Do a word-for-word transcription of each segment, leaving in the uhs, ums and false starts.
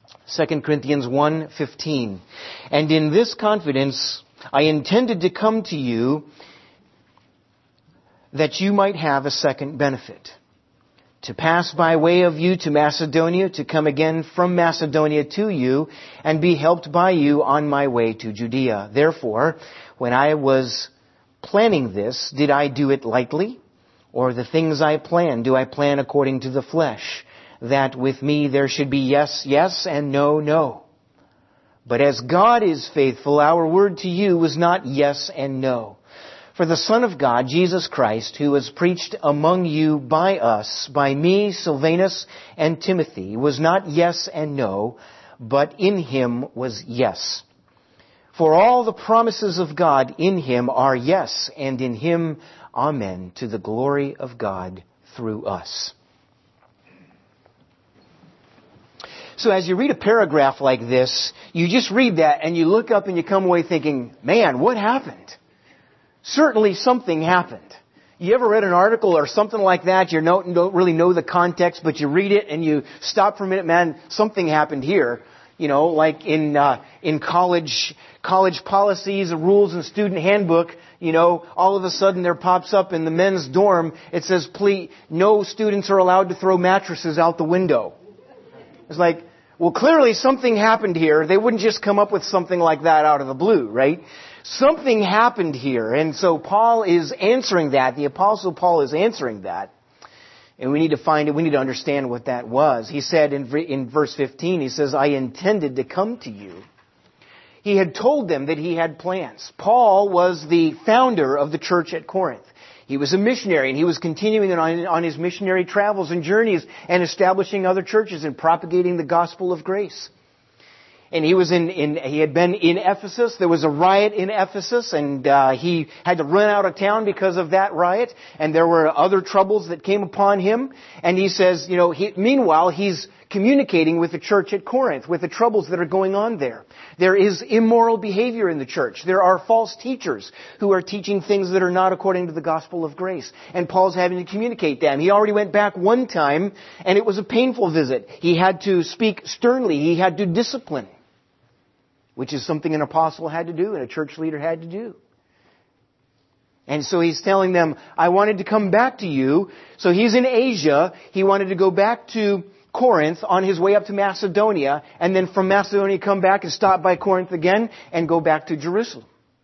Second Corinthians one fifteen. And in this confidence I intended to come to you that you might have a second benefit. To pass by way of you to Macedonia, to come again from Macedonia to you, and be helped by you on my way to Judea. Therefore, when I was planning this, did I do it lightly? Or the things I plan, do I plan according to the flesh? That with me there should be yes, yes, and no, no. But as God is faithful, our word to you was not yes and no. For the Son of God, Jesus Christ, who was preached among you by us, by me, Silvanus, and Timothy, was not yes and no, but in Him was yes. For all the promises of God in Him are yes, and in Him, amen, to the glory of God through us. So as you read a paragraph like this, you just read that and you look up and you come away thinking, man, what happened? Certainly something happened. You ever read an article or something like that, you don't, don't really know the context, but you read it and you stop for a minute, man, something happened here. You know, like in uh, in college college policies, rules, and student handbook, you know, all of a sudden there pops up in the men's dorm, it says, please, no students are allowed to throw mattresses out the window. It's like, well, clearly something happened here. They wouldn't just come up with something like that out of the blue, right? Something happened here. And so Paul is answering that. The Apostle Paul is answering that. And we need to find it. We need to understand what that was. He said in, in verse fifteen, he says, I intended to come to you. He had told them that he had plans. Paul was the founder of the church at Corinth. He was a missionary, and he was continuing on, on his missionary travels and journeys and establishing other churches and propagating the gospel of grace. And he was in, in he had been in Ephesus. There was a riot in Ephesus, and uh, he had to run out of town because of that riot. And there were other troubles that came upon him. And he says, you know, he, meanwhile, he's communicating with the church at Corinth, with the troubles that are going on there. There is immoral behavior in the church. There are false teachers who are teaching things that are not according to the gospel of grace. And Paul's having to communicate them. He already went back one time, and it was a painful visit. He had to speak sternly. He had to discipline, which is something an apostle had to do and a church leader had to do. And so he's telling them, I wanted to come back to you. So he's in Asia. He wanted to go back to Corinth on his way up to Macedonia, and then from Macedonia come back and stop by Corinth again and go back to Jerusalem.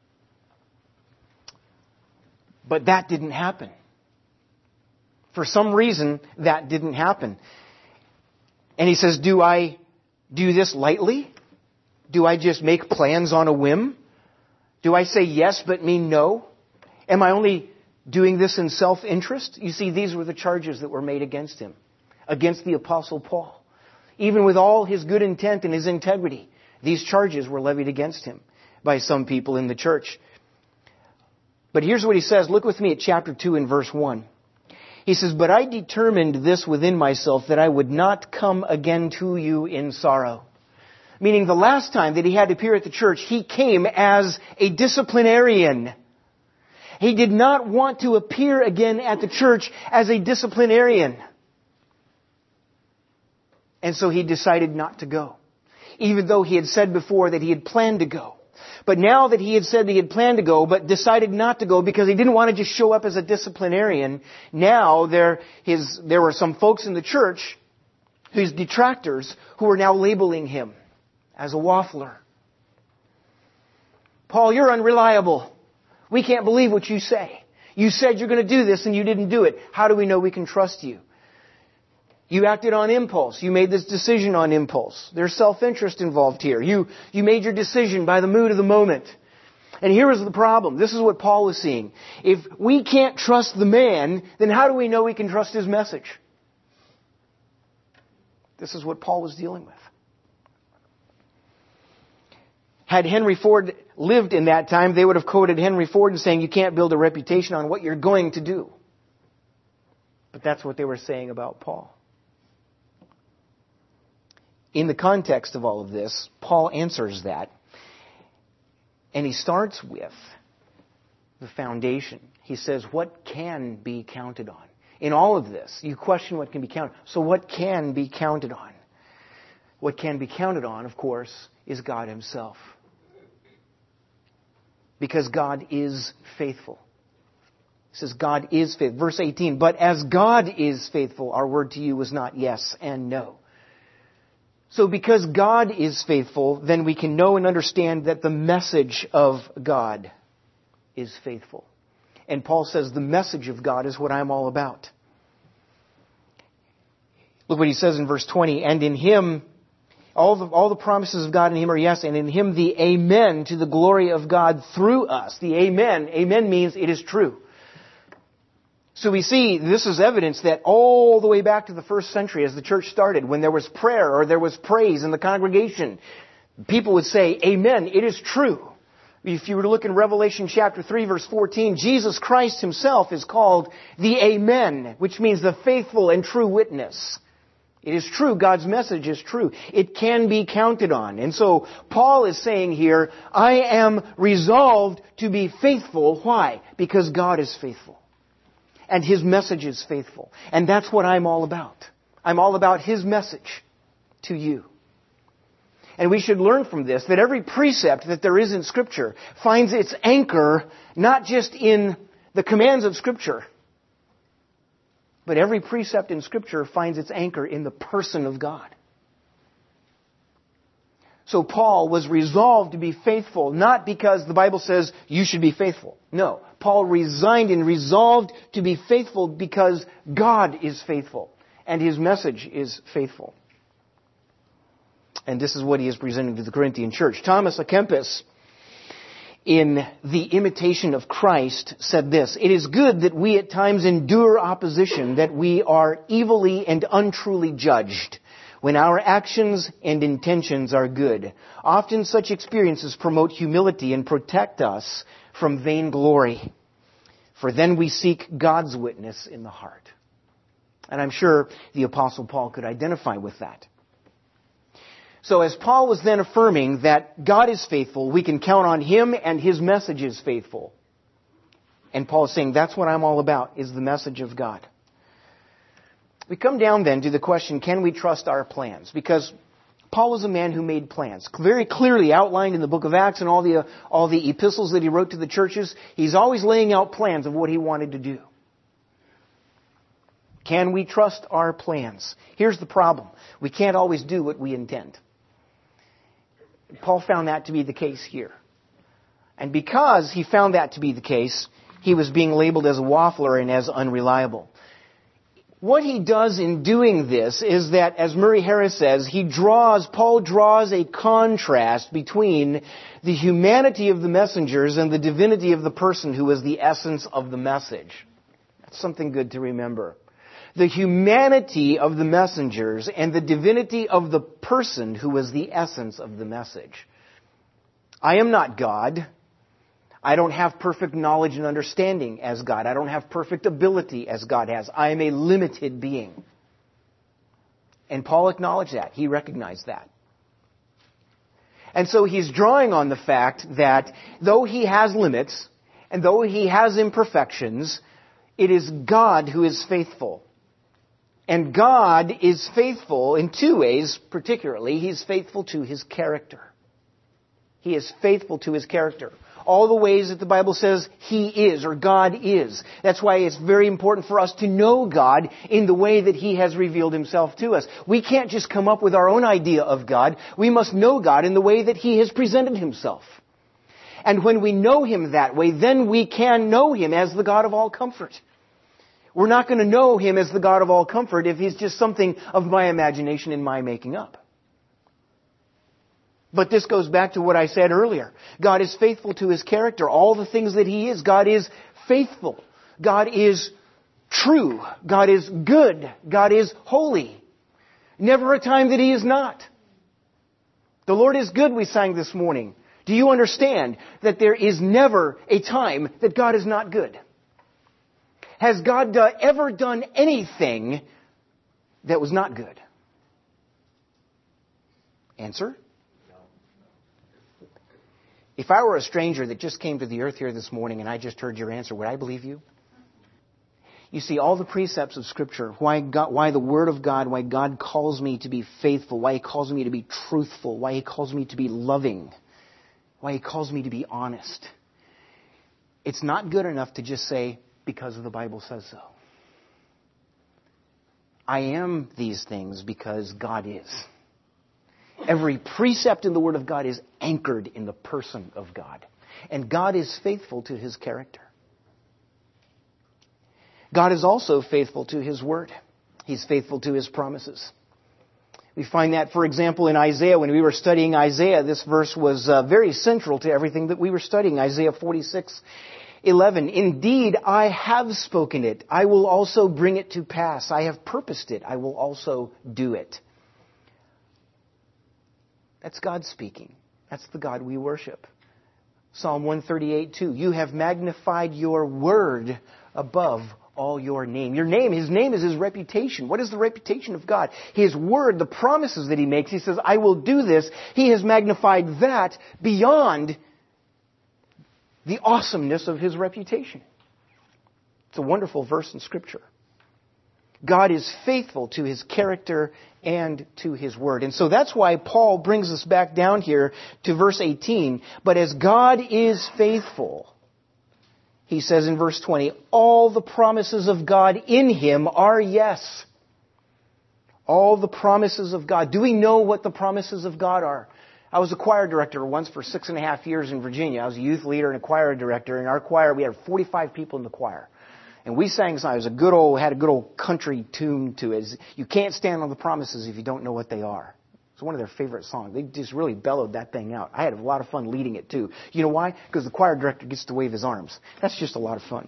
But that didn't happen. For some reason, that didn't happen. And he says, do I do this lightly? Do I just make plans on a whim? Do I say yes but mean no? Am I only doing this in self-interest? You see, these were the charges that were made against him, against the Apostle Paul. Even with all his good intent and his integrity, these charges were levied against him by some people in the church. But here's what he says. Look with me at chapter two and verse one. He says, but I determined this within myself, that I would not come again to you in sorrow. Meaning the last time that he had to appear at the church, he came as a disciplinarian. He did not want to appear again at the church as a disciplinarian. And so he decided not to go, even though he had said before that he had planned to go. But now that he had said that he had planned to go, but decided not to go because he didn't want to just show up as a disciplinarian, now there, his, there were some folks in the church, his detractors, who were now labeling him as a waffler. Paul, you're unreliable. We can't believe what you say. You said you're going to do this and you didn't do it. How do we know we can trust you? You acted on impulse. You made this decision on impulse. There's self-interest involved here. You, you made your decision by the mood of the moment. And here is the problem. This is what Paul is seeing. If we can't trust the man, then how do we know we can trust his message? This is what Paul was dealing with. Had Henry Ford lived in that time, they would have quoted Henry Ford and saying, you can't build a reputation on what you're going to do. But that's what they were saying about Paul. In the context of all of this, Paul answers that. And he starts with the foundation. He says, what can be counted on? In all of this, you question what can be counted. So what can be counted on? What can be counted on, of course, is God Himself. Because God is faithful. It says God is faithful. Verse eighteen, but as God is faithful, our word to you was not yes and no. So because God is faithful, then we can know and understand that the message of God is faithful. And Paul says the message of God is what I'm all about. Look what he says in verse twenty, and in Him, all the, all the promises of God in Him are yes, and in Him the amen to the glory of God through us. The amen, amen means it is true. So we see this is evidence that all the way back to the first century as the church started, when there was prayer or there was praise in the congregation, people would say, amen, it is true. If you were to look in Revelation chapter three verse fourteen, Jesus Christ Himself is called the amen, which means the faithful and true witness. It is true. God's message is true. It can be counted on. And so Paul is saying here, I am resolved to be faithful. Why? Because God is faithful. And His message is faithful. And that's what I'm all about. I'm all about His message to you. And we should learn from this that every precept that there is in Scripture finds its anchor not just in the commands of Scripture, but every precept in Scripture finds its anchor in the person of God. So Paul was resolved to be faithful, not because the Bible says you should be faithful. No, Paul resigned and resolved to be faithful because God is faithful and His message is faithful. And this is what he is presenting to the Corinthian church. Thomas à Kempis, in The Imitation of Christ, said this, it is good that we at times endure opposition, that we are evilly and untruly judged, when our actions and intentions are good. Often such experiences promote humility and protect us from vainglory. For then we seek God's witness in the heart. And I'm sure the Apostle Paul could identify with that. So as Paul was then affirming that God is faithful, we can count on Him and His message is faithful. And Paul is saying that's what I'm all about, is the message of God. We come down then to the question, can we trust our plans? Because Paul was a man who made plans, very clearly outlined in the book of Acts and all the, uh, all the epistles that he wrote to the churches. He's always laying out plans of what he wanted to do. Can we trust our plans? Here's the problem. We can't always do what we intend. Paul found that to be the case here. And because he found that to be the case, he was being labeled as a waffler and as unreliable. What he does in doing this is that, as Murray Harris says, he draws, Paul draws a contrast between the humanity of the messengers and the divinity of the person who is the essence of the message. That's something good to remember. The humanity of the messengers and the divinity of the person who is the essence of the message. I am not God. I don't have perfect knowledge and understanding as God. I don't have perfect ability as God has. I am a limited being. And Paul acknowledged that. He recognized that. And so he's drawing on the fact that though he has limits and though he has imperfections, it is God who is faithful. And God is faithful in two ways, particularly. He's faithful to His character. He is faithful to His character. All the ways that the Bible says He is, or God is. That's why it's very important for us to know God in the way that He has revealed Himself to us. We can't just come up with our own idea of God. We must know God in the way that He has presented Himself. And when we know Him that way, then we can know Him as the God of all comfort. We're not going to know Him as the God of all comfort if He's just something of my imagination and my making up. But this goes back to what I said earlier. God is faithful to His character. All the things that He is, God is faithful. God is true. God is good. God is holy. Never a time that He is not. The Lord is good, we sang this morning. Do you understand that there is never a time that God is not good? Has God uh, ever done anything that was not good? Answer? If I were a stranger that just came to the earth here this morning and I just heard your answer, would I believe you? You see, all the precepts of Scripture, why God, why the Word of God, why God calls me to be faithful, why He calls me to be truthful, why He calls me to be loving, why He calls me to be honest. It's not good enough to just say, because the Bible says so. I am these things because God is. Every precept in the Word of God is anchored in the person of God. And God is faithful to His character. God is also faithful to His Word. He's faithful to His promises. We find that, for example, in Isaiah. When we were studying Isaiah, this verse was uh, very central to everything that we were studying. Isaiah forty-six eleven. Indeed, I have spoken it. I will also bring it to pass. I have purposed it. I will also do it. That's God speaking. That's the God we worship. Psalm one thirty-eight two. You have magnified your word above all your name. Your name, His name is His reputation. What is the reputation of God? His word, the promises that He makes. He says, I will do this. He has magnified that beyond the awesomeness of His reputation. It's a wonderful verse in Scripture. God is faithful to His character and to His word. And so that's why Paul brings us back down here to verse eighteen. But as God is faithful, he says in verse twenty, all the promises of God in Him are yes. All the promises of God. Do we know what the promises of God are? I was a choir director once for six and a half years in Virginia. I was a youth leader and a choir director. In our choir, we had forty-five people in the choir. And we sang songs. It was a good old, had a good old country tune to it. You can't stand on the promises if you don't know what they are. It's one of their favorite songs. They just really bellowed that thing out. I had a lot of fun leading it too. You know why? Because the choir director gets to wave his arms. That's just a lot of fun.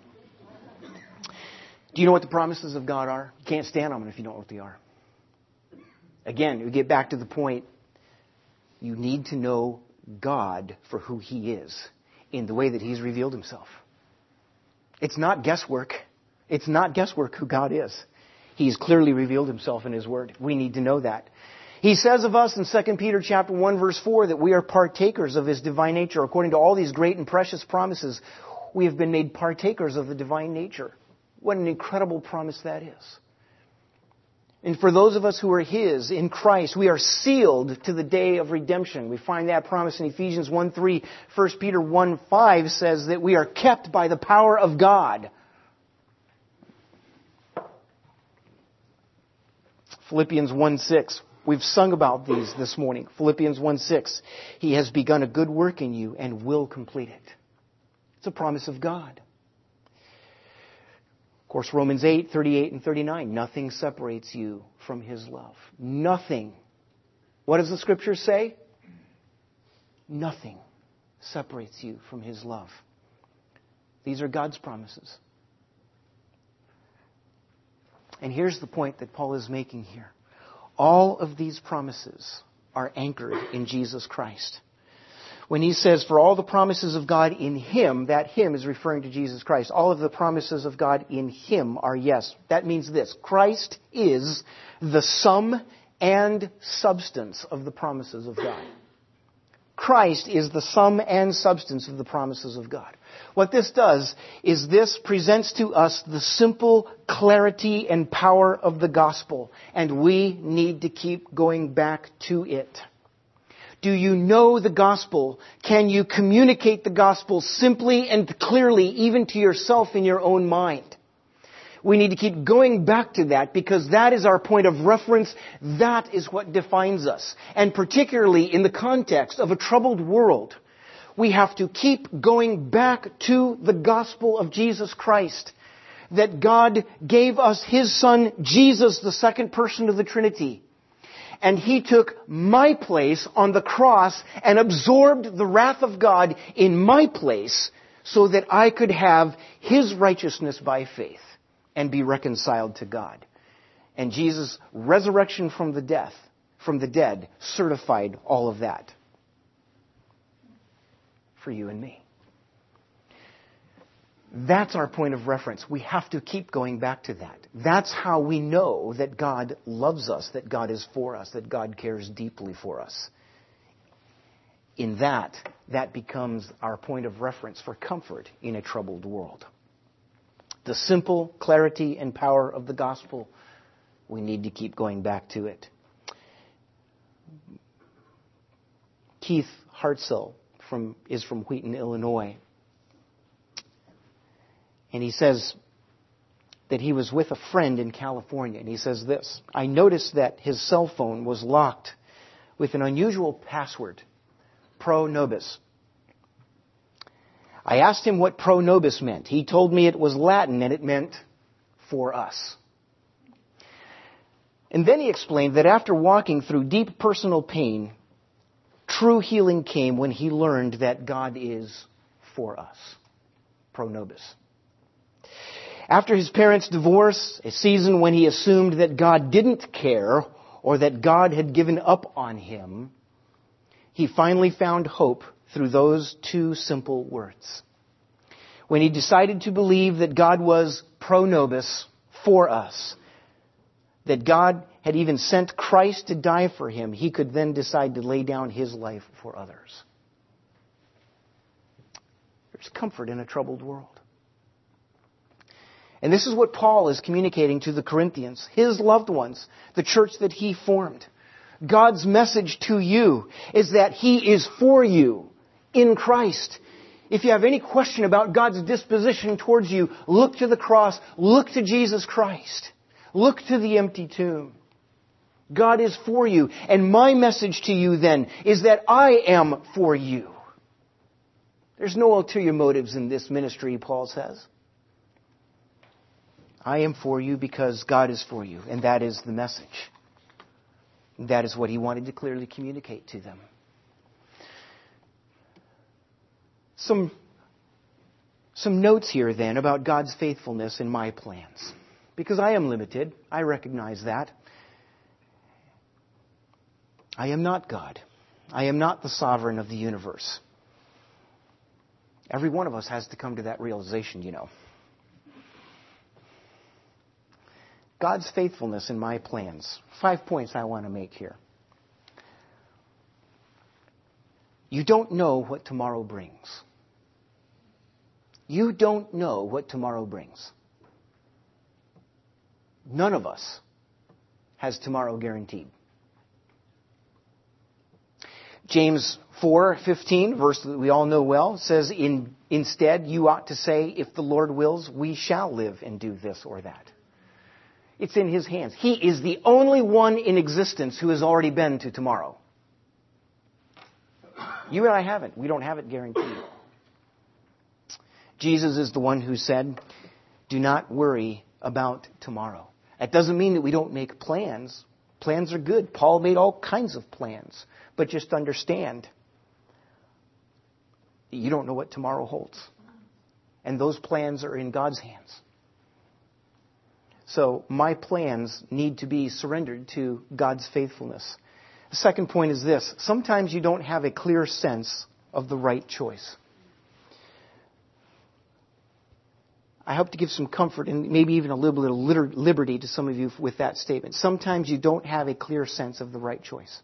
Do you know what the promises of God are? You can't stand on them if you don't know what they are. Again, we get back to the point. You need to know God for who He is in the way that He's revealed Himself. It's not guesswork. It's not guesswork who God is. He's clearly revealed Himself in His Word. We need to know that. He says of us in Second Peter chapter one verse four that we are partakers of His divine nature. According to all these great and precious promises, we have been made partakers of the divine nature. What an incredible promise that is. And for those of us who are His in Christ, we are sealed to the day of redemption. We find that promise in Ephesians one three. First Peter one five says that we are kept by the power of God. Philippians one six. We've sung about these this morning. Philippians one six. He has begun a good work in you and will complete it. It's a promise of God. Of course, Romans eight thirty-eight and thirty-nine. Nothing separates you from His love. Nothing. What does the Scripture say? Nothing separates you from His love. These are God's promises. And here's the point that Paul is making here. All of these promises are anchored in Jesus Christ. When he says, for all the promises of God in Him, that Him is referring to Jesus Christ. All of the promises of God in Him are yes. That means this. Christ is the sum and substance of the promises of God. Christ is the sum and substance of the promises of God. What this does is this presents to us the simple clarity and power of the gospel. And we need to keep going back to it. Do you know the gospel? Can you communicate the gospel simply and clearly, even to yourself in your own mind? We need to keep going back to that because that is our point of reference. That is what defines us. And particularly in the context of a troubled world, we have to keep going back to the gospel of Jesus Christ. That God gave us His Son, Jesus, the second person of the Trinity. And He took my place on the cross and absorbed the wrath of God in my place so that I could have His righteousness by faith and be reconciled to God. And Jesus' resurrection from the death, from the dead, certified all of that for you and me. That's our point of reference. We have to keep going back to that. That's how we know that God loves us, that God is for us, that God cares deeply for us. In that, that becomes our point of reference for comfort in a troubled world. The simple clarity and power of the gospel. We need to keep going back to it. Keith Hartzell from, is from Wheaton, Illinois. And he says that he was with a friend in California. And he says this: I noticed that his cell phone was locked with an unusual password, pro nobis. I asked him what pro nobis meant. He told me it was Latin and it meant for us. And then he explained that after walking through deep personal pain, true healing came when he learned that God is for us. Pro nobis. After his parents' divorce, a season when he assumed that God didn't care or that God had given up on him, he finally found hope through those two simple words. When he decided to believe that God was pro nobis, for us, that God had even sent Christ to die for him, he could then decide to lay down his life for others. There's comfort in a troubled world. And this is what Paul is communicating to the Corinthians, his loved ones, the church that he formed. God's message to you is that He is for you in Christ. If you have any question about God's disposition towards you, look to the cross, look to Jesus Christ, look to the empty tomb. God is for you. And my message to you then is that I am for you. There's no ulterior motives in this ministry, Paul says. I am for you because God is for you. And that is the message. That is what he wanted to clearly communicate to them. Some, some notes here then about God's faithfulness in my plans. Because I am limited. I recognize that. I am not God. I am not the sovereign of the universe. Every one of us has to come to that realization, you know. God's faithfulness in my plans. Five points I want to make here. You don't know what tomorrow brings. You don't know what tomorrow brings. None of us has tomorrow guaranteed. James four fifteen, verse that we all know well, says, In, instead you ought to say, if the Lord wills, we shall live and do this or that. It's in His hands. He is the only one in existence who has already been to tomorrow. You and I haven't. We don't have it guaranteed. Jesus is the one who said, do not worry about tomorrow. That doesn't mean that we don't make plans. Plans are good. Paul made all kinds of plans. But just understand, you don't know what tomorrow holds. And those plans are in God's hands. So my plans need to be surrendered to God's faithfulness. The second point is this. Sometimes you don't have a clear sense of the right choice. I hope to give some comfort and maybe even a little bit of liberty to some of you with that statement. Sometimes you don't have a clear sense of the right choice.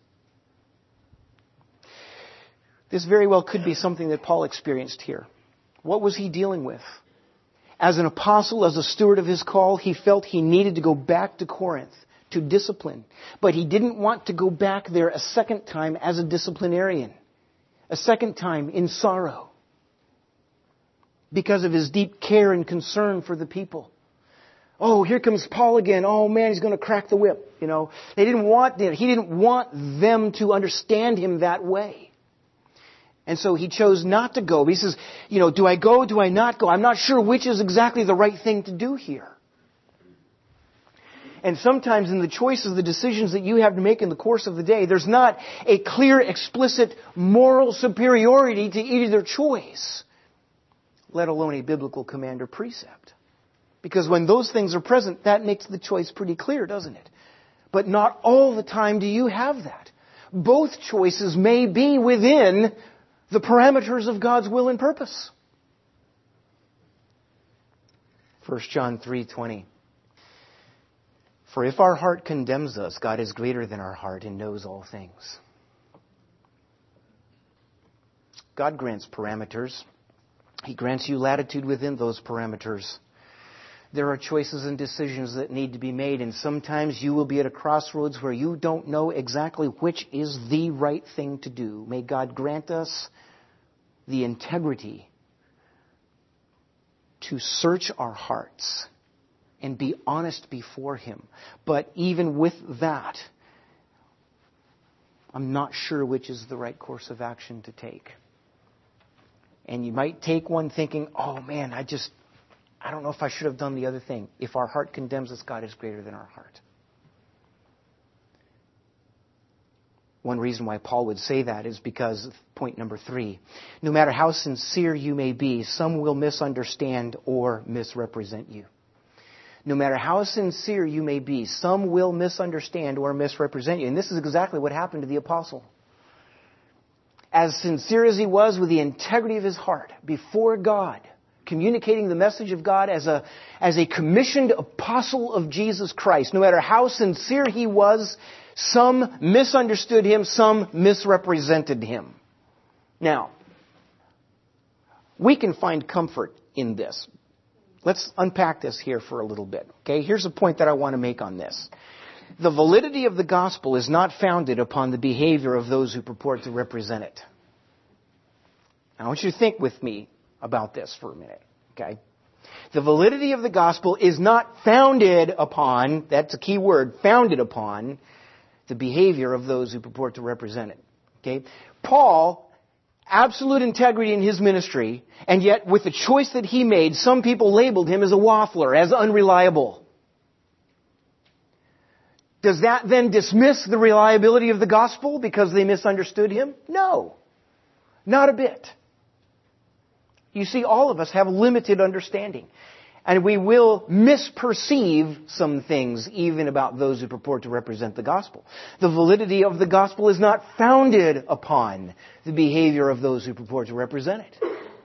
This very well could be something that Paul experienced here. What was he dealing with? As an apostle, as a steward of his call, he felt he needed to go back to Corinth to discipline. But he didn't want to go back there a second time as a disciplinarian. A second time in sorrow. Because of his deep care and concern for the people. Oh, here comes Paul again. Oh man, he's going to crack the whip. You know, they didn't want them. He didn't want them to understand him that way. And so he chose not to go. He says, you know, do I go? Do I not go? I'm not sure which is exactly the right thing to do here. And sometimes in the choices, the decisions that you have to make in the course of the day, there's not a clear, explicit moral superiority to either choice, let alone a biblical command or precept. Because when those things are present, that makes the choice pretty clear, doesn't it? But not all the time do you have that. Both choices may be within the parameters of God's will and purpose. First John three twenty. For if our heart condemns us, God is greater than our heart and knows all things. God grants parameters. He grants you latitude within those parameters. There are choices and decisions that need to be made, and sometimes you will be at a crossroads where you don't know exactly which is the right thing to do. May God grant us the integrity to search our hearts and be honest before Him. But even with that, I'm not sure which is the right course of action to take. And you might take one thinking, oh man, I just, I don't know if I should have done the other thing. If our heart condemns us, God is greater than our heart. One reason why Paul would say that is because, point number three, no matter how sincere you may be, some will misunderstand or misrepresent you. No matter how sincere you may be, some will misunderstand or misrepresent you. And this is exactly what happened to the apostle. As sincere as he was with the integrity of his heart before God, communicating the message of God as a, as a commissioned apostle of Jesus Christ, no matter how sincere he was, some misunderstood him, some misrepresented him. Now, we can find comfort in this. Let's unpack this here for a little bit. Okay, here's a point that I want to make on this. The validity of the gospel is not founded upon the behavior of those who purport to represent it. I want you to think with me about this for a minute. Okay? The validity of the gospel is not founded upon, that's a key word, founded upon the behavior of those who purport to represent it. Okay? Paul, absolute integrity in his ministry, and yet with the choice that he made, some people labeled him as a waffler, as unreliable. Does that then dismiss the reliability of the gospel because they misunderstood him? No. Not a bit. You see, all of us have limited understanding. And we will misperceive some things even about those who purport to represent the gospel. The validity of the gospel is not founded upon the behavior of those who purport to represent it.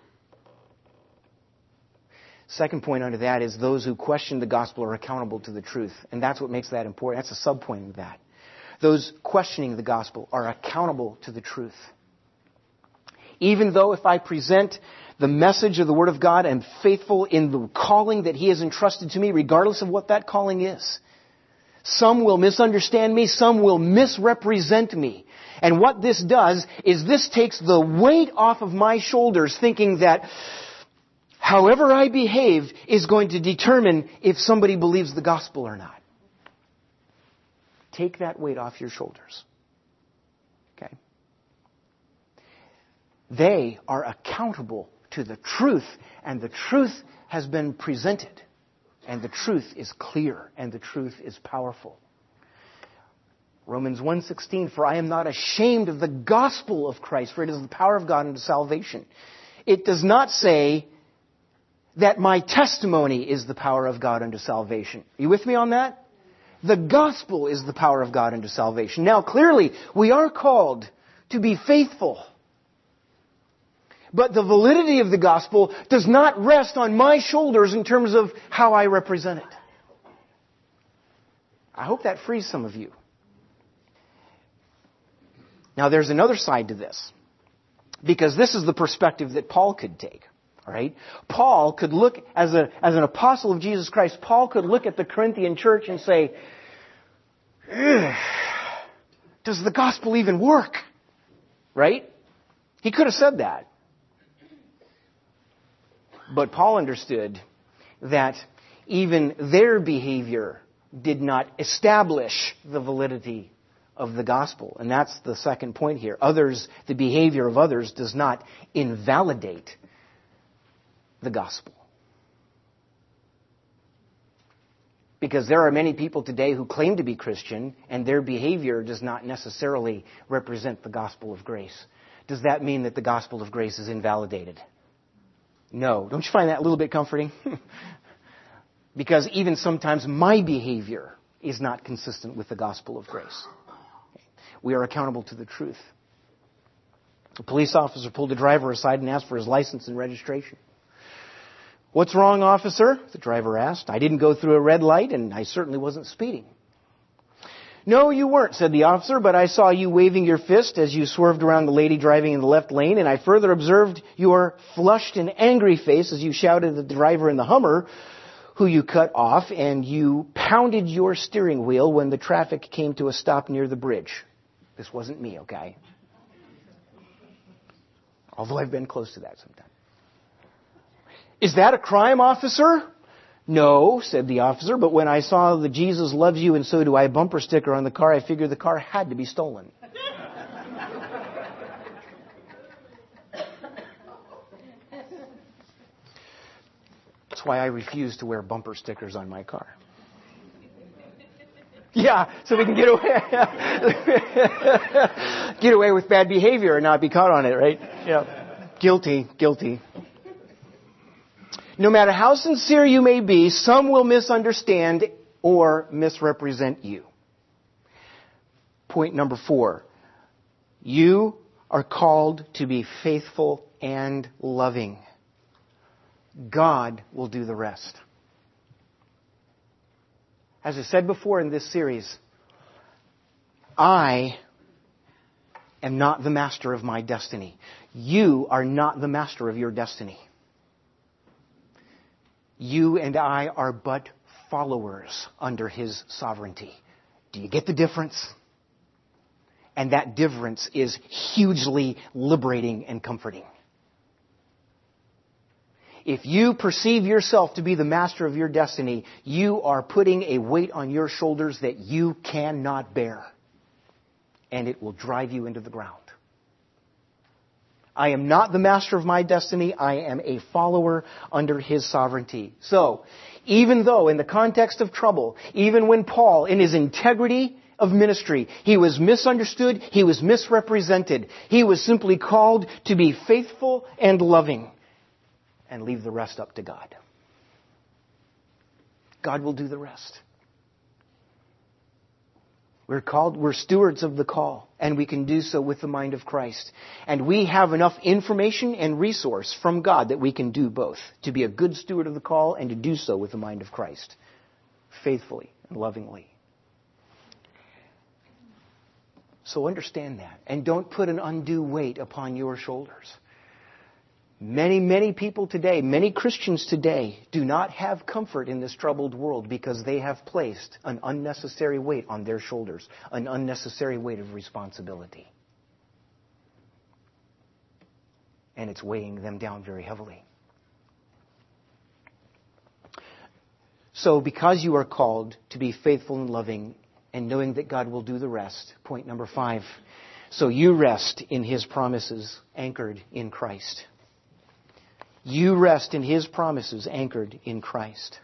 Second point under that is those who question the gospel are accountable to the truth. And that's what makes that important. That's a sub-point of that. Those questioning the gospel are accountable to the truth. Even though if I present the message of the Word of God and faithful in the calling that He has entrusted to me, regardless of what that calling is, some will misunderstand me, some will misrepresent me. And what this does is this takes the weight off of my shoulders, thinking that however I behave is going to determine if somebody believes the gospel or not. Take that weight off your shoulders. Okay? They are accountable to the truth, and the truth has been presented, and the truth is clear, and the truth is powerful. Romans one sixteen, for I am not ashamed of the gospel of Christ, for it is the power of God unto salvation. It does not say that my testimony is the power of God unto salvation. Are you with me on that? The gospel is the power of God unto salvation. Now, clearly, we are called to be faithful. But the validity of the gospel does not rest on my shoulders in terms of how I represent it. I hope that frees some of you. Now, there's another side to this. Because this is the perspective that Paul could take. All right? Paul could look, as, a, as an apostle of Jesus Christ, Paul could look at the Corinthian church and say, does the gospel even work? Right? He could have said that. But Paul understood that even their behavior did not establish the validity of the gospel. And that's the second point here. Others, the behavior of others does not invalidate the gospel. Because there are many people today who claim to be Christian, and their behavior does not necessarily represent the gospel of grace. Does that mean that the gospel of grace is invalidated? No. Don't you find that a little bit comforting? Because even sometimes my behavior is not consistent with the gospel of grace. We are accountable to the truth. A police officer pulled a driver aside and asked for his license and registration. What's wrong, officer? The driver asked. I didn't go through a red light, and I certainly wasn't speeding. No, you weren't, said the officer, but I saw you waving your fist as you swerved around the lady driving in the left lane, and I further observed your flushed and angry face as you shouted at the driver in the Hummer, who you cut off, and you pounded your steering wheel when the traffic came to a stop near the bridge. This wasn't me, okay? Although I've been close to that sometimes. Is that a crime, officer? No, said the officer, but when I saw the Jesus loves you and so do I bumper sticker on the car, I figured the car had to be stolen. That's why I refuse to wear bumper stickers on my car. Yeah, so we can get away get away with bad behavior and not be caught on it, right? Yeah. Guilty, guilty. No matter how sincere you may be, some will misunderstand or misrepresent you. Point number four. You are called to be faithful and loving. God will do the rest. As I said before in this series, I am not the master of my destiny. You are not the master of your destiny. You and I are but followers under His sovereignty. Do you get the difference? And that difference is hugely liberating and comforting. If you perceive yourself to be the master of your destiny, you are putting a weight on your shoulders that you cannot bear. And it will drive you into the ground. I am not the master of my destiny. I am a follower under His sovereignty. So, even though in the context of trouble, even when Paul, in his integrity of ministry, he was misunderstood, he was misrepresented, he was simply called to be faithful and loving. And leave the rest up to God. God will do the rest. We're called, we're stewards of the call, and we can do so with the mind of Christ. And we have enough information and resource from God that we can do both. To be a good steward of the call and to do so with the mind of Christ. Faithfully and lovingly. So understand that. And don't put an undue weight upon your shoulders. Many, many people today, many Christians today, do not have comfort in this troubled world because they have placed an unnecessary weight on their shoulders, an unnecessary weight of responsibility. And it's weighing them down very heavily. So, because you are called to be faithful and loving and knowing that God will do the rest, point number five, so you rest in His promises anchored in Christ. You rest in His promises anchored in Christ.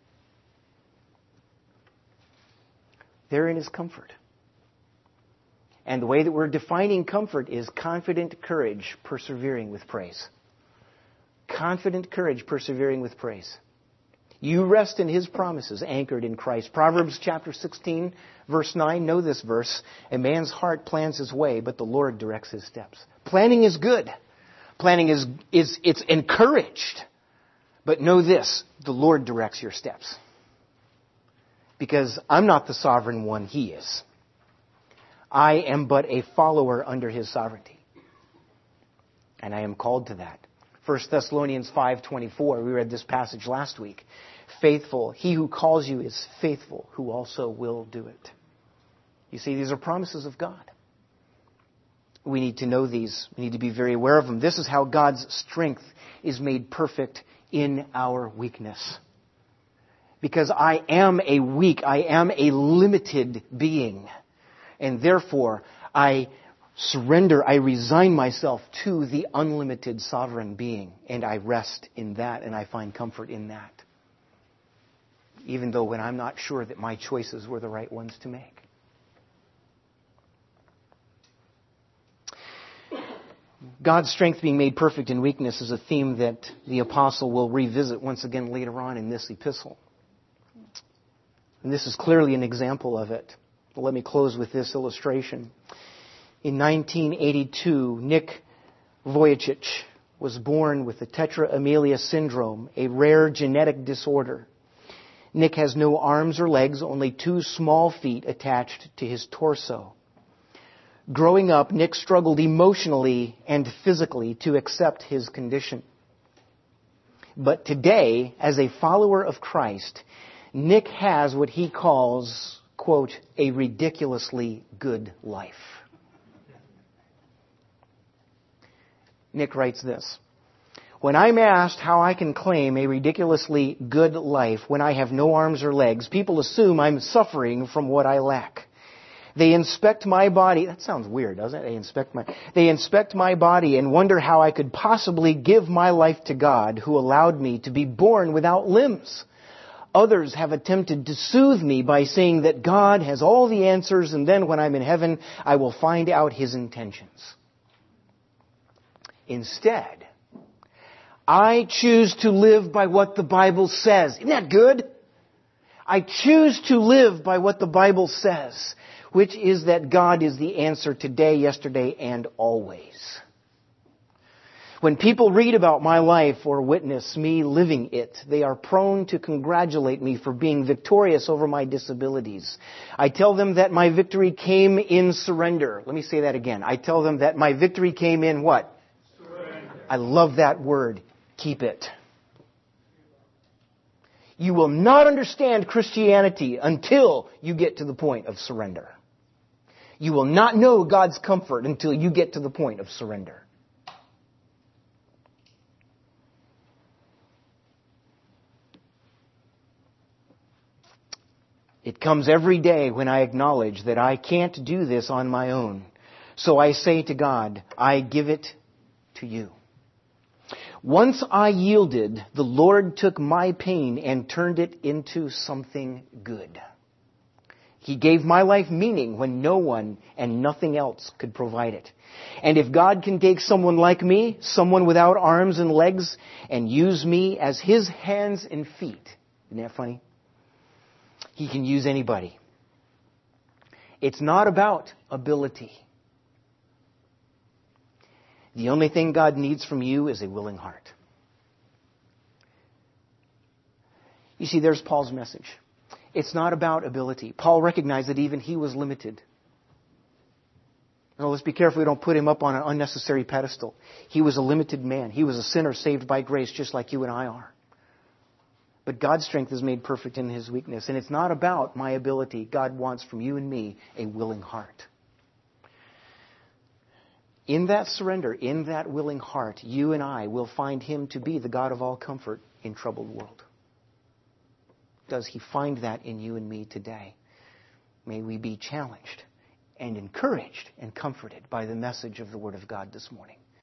Therein is comfort. And the way that we're defining comfort is confident courage persevering with praise. Confident courage persevering with praise. You rest in His promises anchored in Christ. Proverbs chapter sixteen, verse nine, know this verse. A man's heart plans his way, but the Lord directs his steps. Planning is good. Planning is, is, it's encouraged. But know this, the Lord directs your steps. Because I'm not the sovereign one, He is. I am but a follower under His sovereignty. And I am called to that. First Thessalonians five twenty-four, we read this passage last week. Faithful, He who calls you is faithful, who also will do it. You see, these are promises of God. We need to know these. We need to be very aware of them. This is how God's strength is made perfect in our weakness. Because I am a weak, I am a limited being. And therefore, I surrender, I resign myself to the unlimited sovereign being. And I rest in that, and I find comfort in that. Even though when I'm not sure that my choices were the right ones to make. God's strength being made perfect in weakness is a theme that the apostle will revisit once again later on in this epistle. And this is clearly an example of it. But let me close with this illustration. In nineteen eighty-two, Nick Vujicic was born with the tetra amelia syndrome, a rare genetic disorder. Nick has no arms or legs, only two small feet attached to his torso. Growing up, Nick struggled emotionally and physically to accept his condition. But today, as a follower of Christ, Nick has what he calls, quote, a ridiculously good life. Nick writes this: when I'm asked how I can claim a ridiculously good life when I have no arms or legs, people assume I'm suffering from what I lack. They inspect my body. That sounds weird, doesn't it? They inspect my, they inspect my body and wonder how I could possibly give my life to God, who allowed me to be born without limbs. Others have attempted to soothe me by saying that God has all the answers, and then when I'm in heaven, I will find out His intentions. Instead, I choose to live by what the Bible says. Isn't that good? I choose to live by what the Bible says, which is that God is the answer today, yesterday, and always. When people read about my life or witness me living it, they are prone to congratulate me for being victorious over my disabilities. I tell them that my victory came in surrender. Let me say that again. I tell them that my victory came in what? Surrender. I love that word. Keep it. You will not understand Christianity until you get to the point of surrender. You will not know God's comfort until you get to the point of surrender. It comes every day when I acknowledge that I can't do this on my own. So I say to God, I give it to you. Once I yielded, the Lord took my pain and turned it into something good. He gave my life meaning when no one and nothing else could provide it. And if God can take someone like me, someone without arms and legs, and use me as His hands and feet, isn't that funny? He can use anybody. It's not about ability. The only thing God needs from you is a willing heart. You see, there's Paul's message. It's not about ability. Paul recognized that even he was limited. Now, let's be careful we don't put him up on an unnecessary pedestal. He was a limited man. He was a sinner saved by grace just like you and I are. But God's strength is made perfect in His weakness. And it's not about my ability. God wants from you and me a willing heart. In that surrender, in that willing heart, you and I will find Him to be the God of all comfort in troubled world. Does He find that in you and me today? May we be challenged and encouraged and comforted by the message of the Word of God this morning.